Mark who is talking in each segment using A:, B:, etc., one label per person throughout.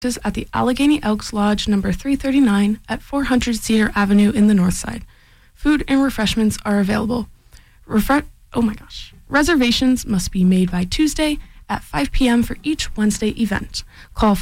A: is at the Allegheny Elks Lodge number 339 at 400 Cedar Avenue in the North Side. Food and refreshments are available. Reservations must be made by Tuesday at 5 p.m. for each Wednesday event. Call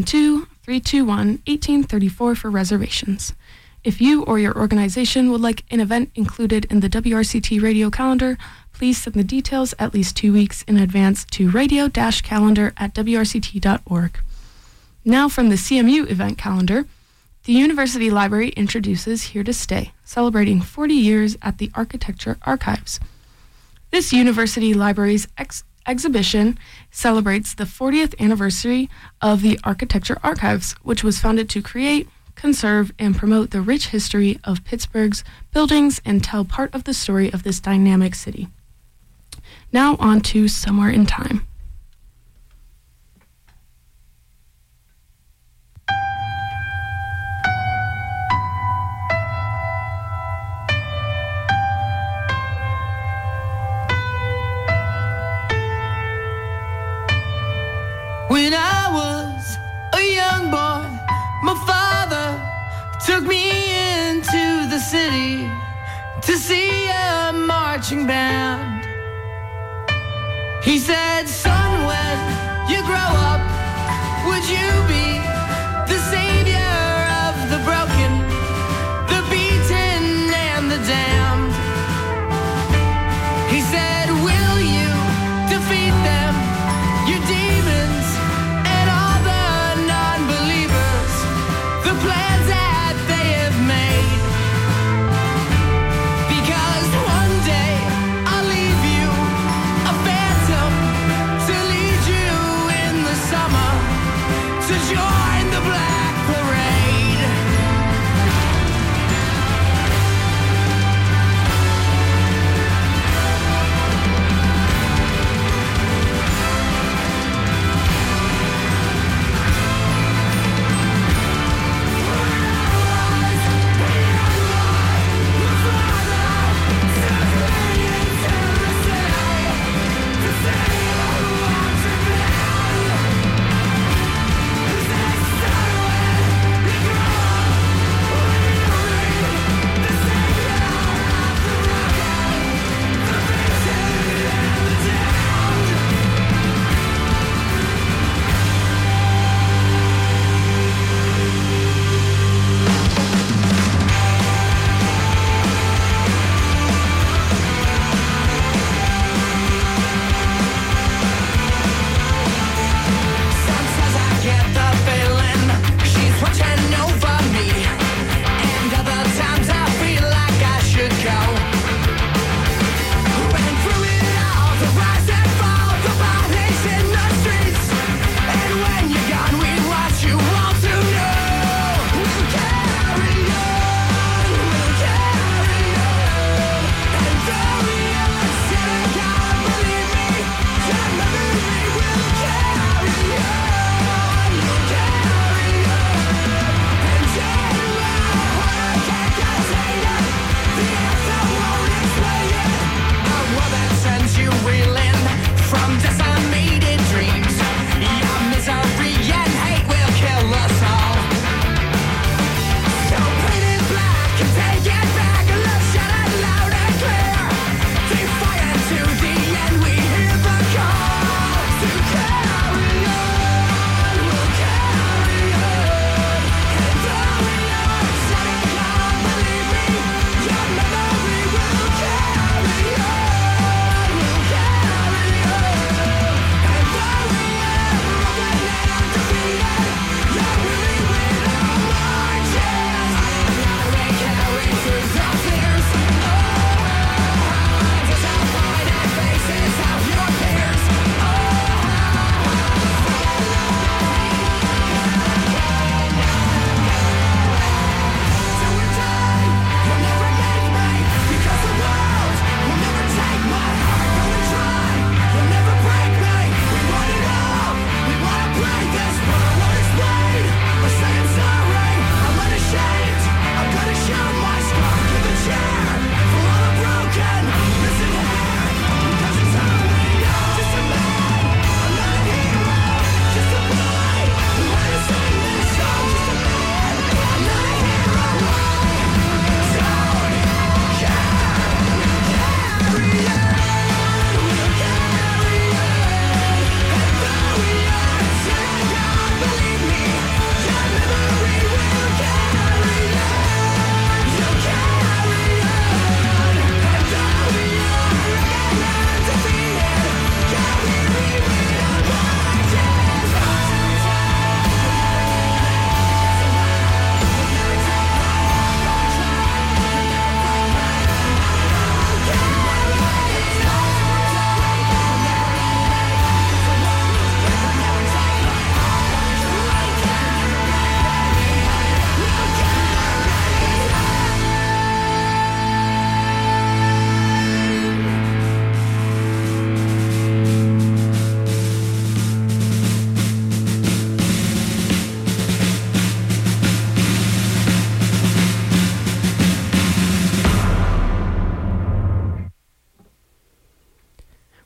A: 412-321-1834 for reservations. If you or your organization would like an event included in the WRCT radio calendar, please send the details at least 2 weeks in advance to radio-calendar@wrct.org. Now from the CMU event calendar, the University Library introduces Here to Stay, celebrating 40 years at the Architecture Archives. This University Library's exhibition celebrates the 40th anniversary of the Architecture Archives, which was founded to create, conserve, and promote the rich history of Pittsburgh's buildings and tell part of the story of this dynamic city. Now on to Somewhere in Time.
B: When I was a young boy, my father took me into the city to see a marching band. He said, son, when you grow up, would you be the savior of the broken, the beaten, and the damned? He said, will you defeat them, your demons? Plans that they have made, because one day I'll leave you a phantom to lead you in the summer, to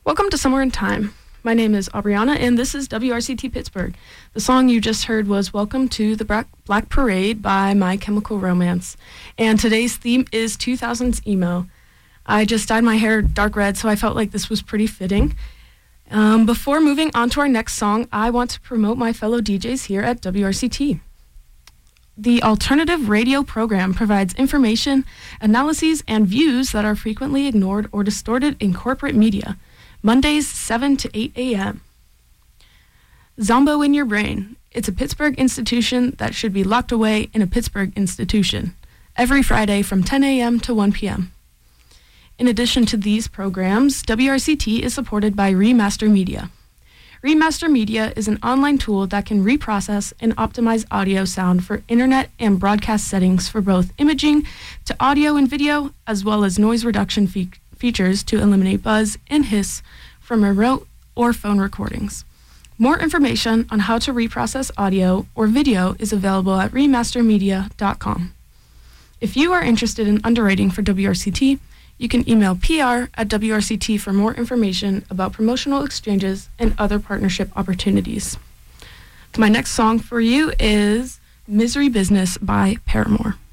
A: Welcome to Somewhere in Time. My name is Aubriana, and this is WRCT Pittsburgh. The song you just heard was Welcome to the Black Parade by My Chemical Romance. And today's theme is 2000s emo. I just dyed my hair dark red, so I felt like this was pretty fitting. Before moving on to our next song, I want to promote my fellow DJs here at WRCT. The alternative radio program provides information, analyses, and views that are frequently ignored or distorted in corporate media. Mondays, 7 to 8 a.m. Zombo in Your Brain. It's a Pittsburgh institution that should be locked away in a Pittsburgh institution. Every Friday from 10 a.m. to 1 p.m. In addition to these programs, WRCT is supported by Remaster Media. Remaster Media is an online tool that can reprocess and optimize audio sound for internet and broadcast settings for both imaging to audio and video, as well as noise reduction features to eliminate buzz and hiss from remote or phone recordings. More information on how to reprocess audio or video is available at remastermedia.com. If you are interested in underwriting for WRCT, you can email PR@WRCT for more information about promotional exchanges and other partnership opportunities. My next song for you is Misery Business by Paramore.